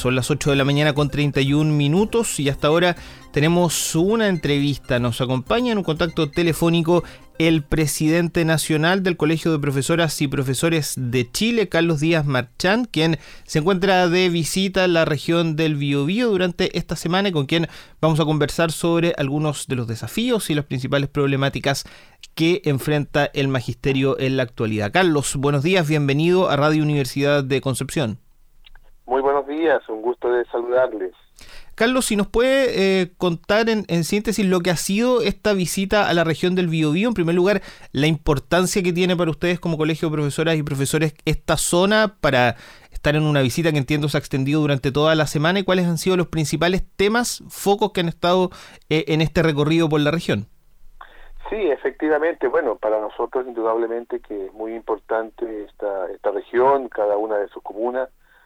Son las 8 de la mañana con 31 minutos y hasta ahora tenemos una entrevista. Nos acompaña en un contacto telefónico el presidente nacional del Colegio de Profesoras y Profesores de Chile, Carlos Díaz Marchán, quien se encuentra de visita en la región del Biobío durante esta semana y con quien vamos a conversar sobre algunos de los desafíos y las principales problemáticas que enfrenta el magisterio en la actualidad. Carlos, buenos días, bienvenido a Radio Universidad de Concepción. Muy buenos días, un gusto de saludarles. Carlos, si nos puede contar en síntesis lo que ha sido esta visita a la región del Biobío. En primer lugar, la importancia que tiene para ustedes como colegio de profesoras y profesores esta zona para estar en una visita que entiendo se ha extendido durante toda la semana, y cuáles han sido los principales temas, focos que han estado en este recorrido por la región. Sí, efectivamente, bueno, para nosotros indudablemente que es muy importante esta región, cada una de sus comunas,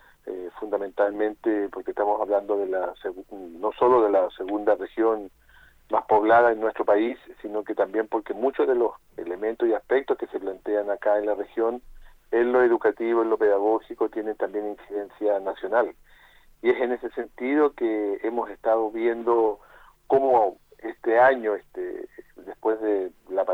fundamentalmente porque estamos hablando de no solo de la segunda región más poblada en nuestro país, sino que también porque muchos de los elementos y aspectos que se plantean acá en la región, en lo educativo, en lo pedagógico, tienen también incidencia nacional. Y es en ese sentido que hemos estado viendo cómo este año, después de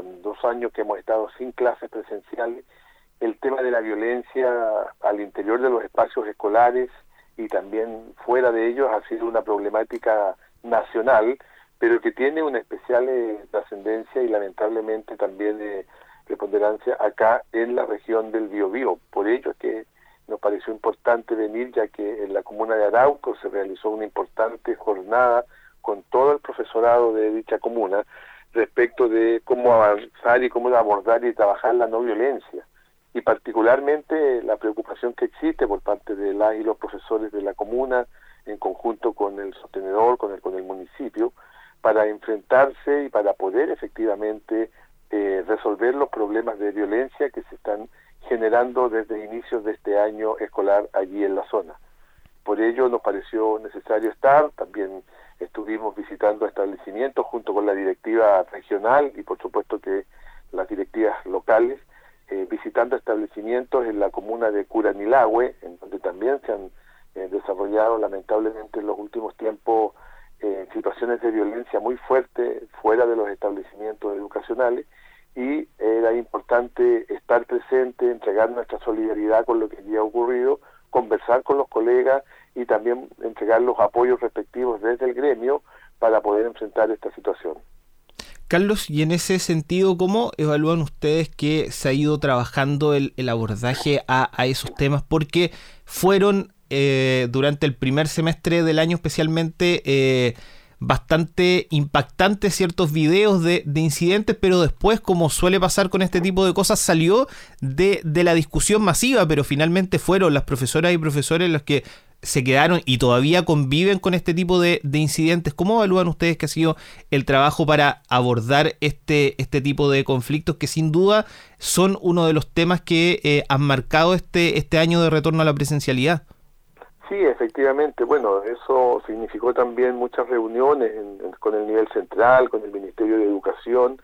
2 años que hemos estado sin clases presenciales, el tema de la violencia al interior de los espacios escolares y también fuera de ellos ha sido una problemática nacional, pero que tiene una especial trascendencia y lamentablemente también preponderancia acá en la región del Biobío. Por ello es que nos pareció importante venir, ya que en la comuna de Arauco se realizó una importante jornada con todo el profesorado de dicha comuna respecto de cómo avanzar y cómo abordar y trabajar la no violencia. Y particularmente la preocupación que existe por parte de las y los profesores de la comuna, en conjunto con el sostenedor, con el municipio, para enfrentarse y para poder efectivamente resolver los problemas de violencia que se están generando desde inicios de este año escolar allí en la zona. Por ello nos pareció necesario estar, también estuvimos visitando establecimientos junto con la directiva regional y por supuesto que las directivas locales, visitando establecimientos en la comuna de Curanilahue, en donde también se han desarrollado lamentablemente en los últimos tiempos situaciones de violencia muy fuertes fuera de los establecimientos educacionales, y era importante estar presente, entregar nuestra solidaridad con lo que había ocurrido, conversar con los colegas y también entregar los apoyos respectivos desde el gremio para poder enfrentar esta situación. Carlos, y en ese sentido, ¿cómo evalúan ustedes que se ha ido trabajando el abordaje a esos temas? Porque fueron durante el primer semestre del año especialmente bastante impactantes ciertos videos de incidentes, pero después, como suele pasar con este tipo de cosas, salió de la discusión masiva, pero finalmente fueron las profesoras y profesores los que se quedaron y todavía conviven con este tipo de incidentes. ¿Cómo evalúan ustedes que ha sido el trabajo para abordar este tipo de conflictos que sin duda son uno de los temas que han marcado este año de retorno a la presencialidad? Sí, efectivamente. Bueno, eso significó también muchas reuniones con el nivel central, con el Ministerio de Educación,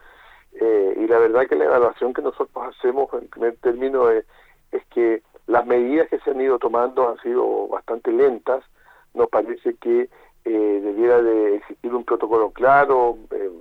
y la verdad que la evaluación que nosotros hacemos en primer término es que las medidas que se han ido tomando han sido bastante lentas. Nos parece que debiera de existir un protocolo claro,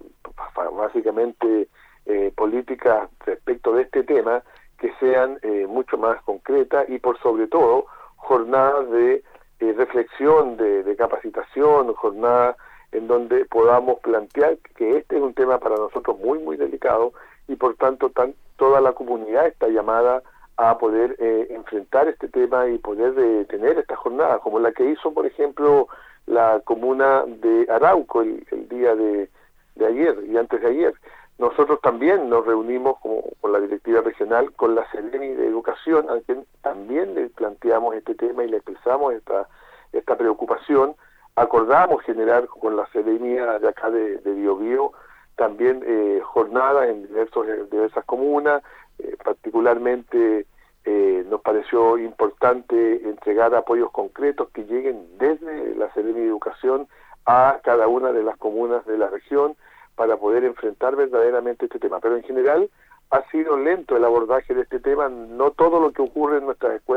básicamente políticas respecto de este tema que sean mucho más concretas y por sobre todo jornadas de reflexión, de capacitación, jornadas en donde podamos plantear que este es un tema para nosotros muy, muy delicado y por tanto toda la comunidad está llamada a poder enfrentar este tema y poder tener esta jornada, como la que hizo, por ejemplo, la comuna de Arauco el día de ayer y antes de ayer. Nosotros también nos reunimos con la directiva regional, con la Seremi de Educación, a quien también le planteamos este tema y le expresamos esta preocupación. Acordamos generar con la Seremi de acá de Biobío también jornadas en diversas comunas, particularmente nos pareció importante entregar apoyos concretos que lleguen desde la Seremi de Educación a cada una de las comunas de la región para poder enfrentar verdaderamente este tema. Pero en general ha sido lento el abordaje de este tema. No todo lo que ocurre en nuestras escuelas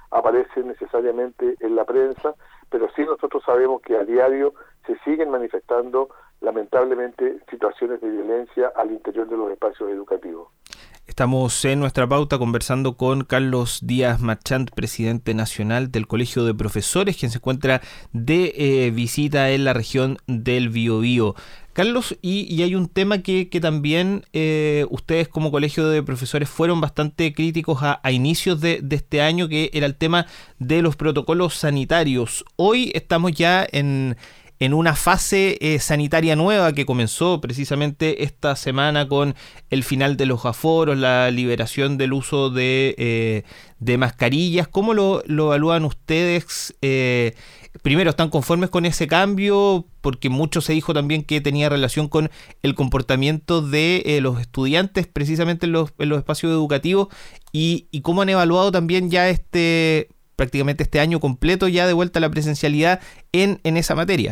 aparece necesariamente en la prensa, pero sí nosotros sabemos que a diario se siguen manifestando lamentablemente situaciones de violencia al interior de los espacios educativos. Estamos en nuestra pauta conversando con Carlos Díaz Marchant, presidente nacional del Colegio de Profesores, quien se encuentra de visita en la región del Biobío. Carlos, y hay un tema que también ustedes como Colegio de Profesores fueron bastante críticos a inicios de este año, que era el tema de los protocolos sanitarios. Hoy estamos ya en una fase sanitaria nueva que comenzó precisamente esta semana con el final de los aforos, la liberación del uso de mascarillas. ¿Cómo lo evalúan ustedes? Primero, ¿están conformes con ese cambio? Porque mucho se dijo también que tenía relación con el comportamiento de los estudiantes precisamente en los espacios educativos. ¿Y cómo han evaluado también ya prácticamente este año completo ya de vuelta a la presencialidad en esa materia?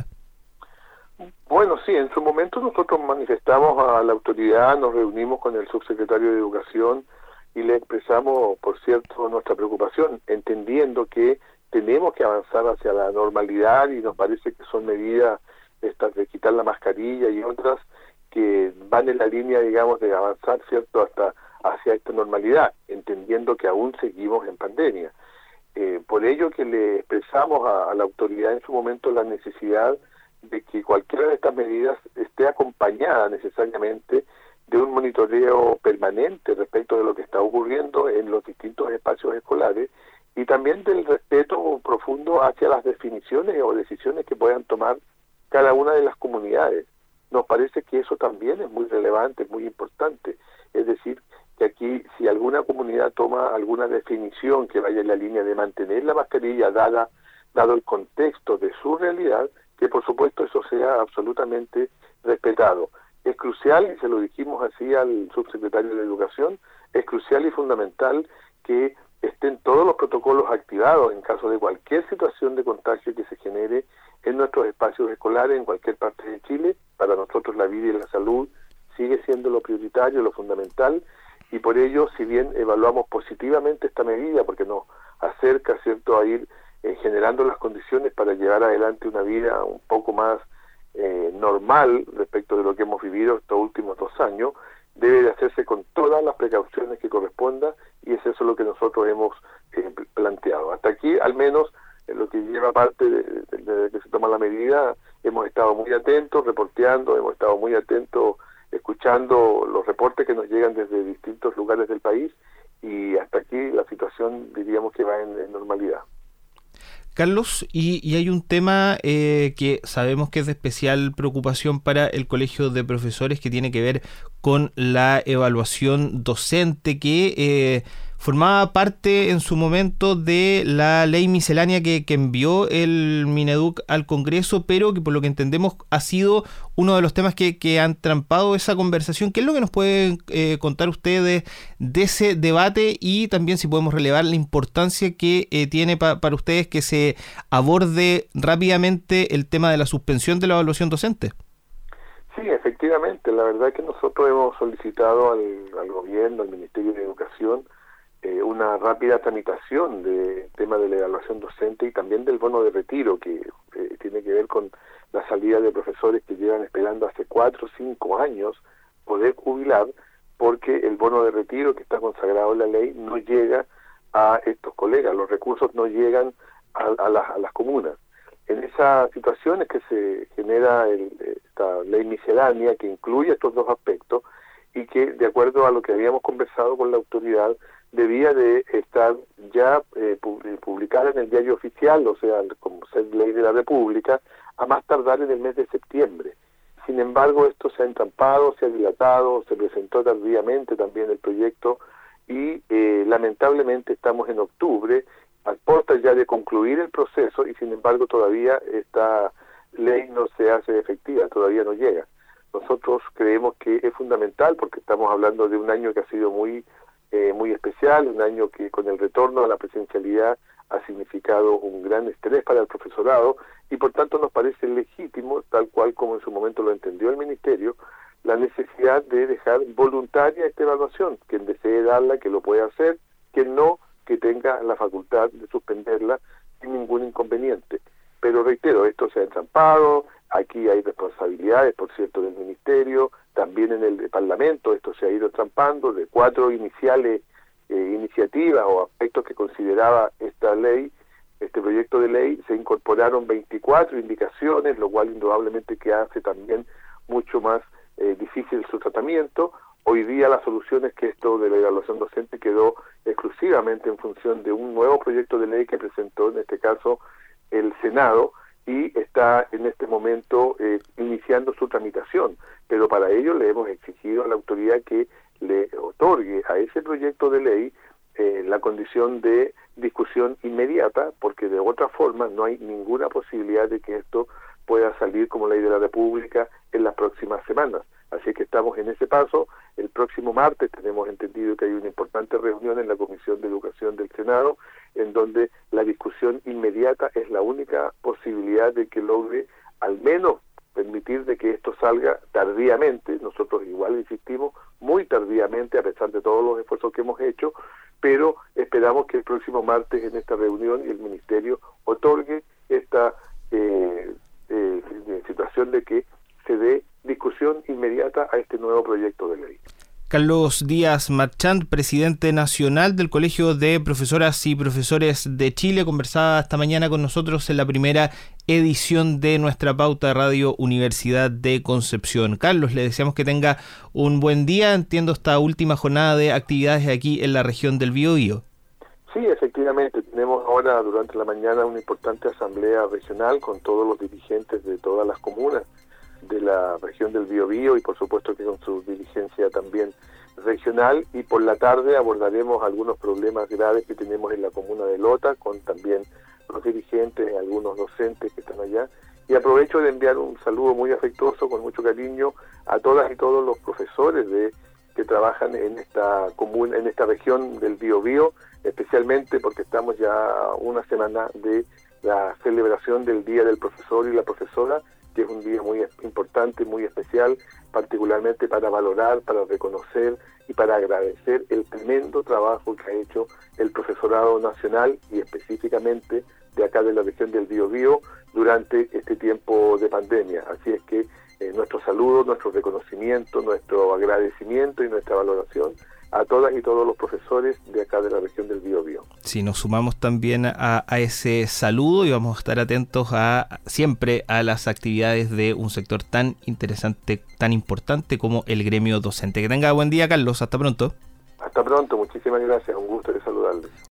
Bueno, sí, en su momento nosotros manifestamos a la autoridad, nos reunimos con el subsecretario de Educación y le expresamos, por cierto, nuestra preocupación, entendiendo que tenemos que avanzar hacia la normalidad y nos parece que son medidas estas de quitar la mascarilla y otras que van en la línea, digamos, de avanzar, ¿cierto?, hasta hacia esta normalidad, entendiendo que aún seguimos en pandemia. Por ello que le expresamos a la autoridad en su momento la necesidad de que cualquiera de estas medidas esté acompañada necesariamente de un monitoreo permanente respecto de lo que está ocurriendo en los distintos espacios escolares y también del respeto profundo hacia las definiciones o decisiones que puedan tomar cada una de las comunidades. Nos parece que eso también es muy relevante, es muy importante. Es decir, que aquí si alguna comunidad toma alguna definición que vaya en la línea de mantener la mascarilla dado el contexto de su realidad, que por supuesto eso sea absolutamente respetado. Es crucial, y se lo dijimos así al subsecretario de Educación, es crucial y fundamental que estén todos los protocolos activados en caso de cualquier situación de contagio que se genere en nuestros espacios escolares en cualquier parte de Chile. Para nosotros la vida y la salud sigue siendo lo prioritario, lo fundamental, y por ello, si bien evaluamos positivamente esta medida, porque nos acerca, ¿cierto?, a ir generando las condiciones para llevar adelante una vida un poco más normal respecto de lo que hemos vivido estos últimos 2 años, debe de hacerse con todas las precauciones que corresponda y es eso lo que nosotros hemos planteado. Hasta aquí, al menos, en lo que lleva parte de que se toma la medida, hemos estado muy atentos, reporteando, hemos estado muy atentos, escuchando los reportes que nos llegan desde distintos lugares del país y hasta aquí la situación diríamos que va en normalidad. Carlos, y hay un tema que sabemos que es de especial preocupación para el Colegio de Profesores que tiene que ver con la evaluación docente que formaba parte en su momento de la ley miscelánea que envió el Mineduc al Congreso, pero que por lo que entendemos ha sido uno de los temas que han trampado esa conversación. ¿Qué es lo que nos pueden contar ustedes de ese debate y también si podemos relevar la importancia que tiene para ustedes que se aborde rápidamente el tema de la suspensión de la evaluación docente? Sí, efectivamente. La verdad es que nosotros hemos solicitado al gobierno, al Ministerio de Educación, una rápida tramitación del tema de la evaluación docente y también del bono de retiro, que tiene que ver con la salida de profesores que llevan esperando hace 4 o 5 años poder jubilar, porque el bono de retiro que está consagrado en la ley no llega a estos colegas, los recursos no llegan a las comunas. En esas situaciones que se genera esta ley miscelánea que incluye estos 2 aspectos y que, de acuerdo a lo que habíamos conversado con la autoridad, debía de estar ya publicada en el diario oficial, o sea, como ser ley de la República, a más tardar en el mes de septiembre. Sin embargo, esto se ha entrampado, se ha dilatado, se presentó tardíamente también el proyecto y lamentablemente estamos en octubre, a puertas ya de concluir el proceso y sin embargo todavía esta ley no se hace efectiva, todavía no llega. Nosotros creemos que es fundamental porque estamos hablando de un año que ha sido muy especial, un año que con el retorno a la presencialidad ha significado un gran estrés para el profesorado y por tanto nos parece legítimo, tal cual como en su momento lo entendió el Ministerio, la necesidad de dejar voluntaria esta evaluación. Quien desee darla, que lo pueda hacer, quien no, que tenga la facultad de suspenderla sin ningún inconveniente. Pero reitero, esto se ha entrampado, aquí hay responsabilidades, por cierto, del Ministerio, también en el Parlamento esto se ha ido entrampando, de 4 iniciales iniciativas o aspectos que consideraba esta ley, este proyecto de ley, se incorporaron 24 indicaciones, lo cual indudablemente que hace también mucho más difícil su tratamiento. Hoy día la solución es que esto de la evaluación docente quedó exclusivamente en función de un nuevo proyecto de ley que presentó en este caso el Senado y está en este momento iniciando su tramitación, pero para ello le hemos exigido a la autoridad que le otorgue a ese proyecto de ley la condición de discusión inmediata, porque de otra forma no hay ninguna posibilidad de que esto pueda salir como ley de la República en las próximas semanas. Así que estamos en ese paso. El próximo martes tenemos entendido que hay una importante reunión en la Comisión de Educación del Senado, en donde la discusión inmediata es la única posibilidad de que logre al menos permitir de que esto salga tardíamente. Nosotros igual insistimos, muy tardíamente, a pesar de todos los esfuerzos que hemos hecho, pero esperamos que el próximo martes en esta reunión el Ministerio otorgue esta situación de que se dé discusión inmediata a este nuevo proyecto de ley. Carlos Díaz Marchand, presidente nacional del Colegio de Profesoras y Profesores de Chile, conversaba esta mañana con nosotros en la primera edición de nuestra pauta de Radio Universidad de Concepción. Carlos, le deseamos que tenga un buen día, entiendo esta última jornada de actividades aquí en la región del Biobío. Sí, efectivamente, tenemos ahora durante la mañana una importante asamblea regional con todos los dirigentes de todas las comunas de la región del Biobío y por supuesto que con su dirigencia también regional, y por la tarde abordaremos algunos problemas graves que tenemos en la comuna de Lota con también los dirigentes, algunos docentes que están allá, y aprovecho de enviar un saludo muy afectuoso con mucho cariño a todas y todos los profesores que trabajan en esta comuna, en esta región del Biobío, especialmente porque estamos ya a una semana de la celebración del Día del Profesor y la Profesora, que es un día muy importante, muy especial, particularmente para valorar, para reconocer y para agradecer el tremendo trabajo que ha hecho el profesorado nacional y específicamente de acá de la región del Biobío durante este tiempo de pandemia. Así es que nuestro saludo, nuestro reconocimiento, nuestro agradecimiento y nuestra valoración a todas y todos los profesores de acá de la región del Biobío. Sí, nos sumamos también a ese saludo y vamos a estar atentos siempre a las actividades de un sector tan interesante, tan importante como el gremio docente. Que tenga buen día, Carlos. Hasta pronto. Hasta pronto. Muchísimas gracias. Un gusto de saludarles.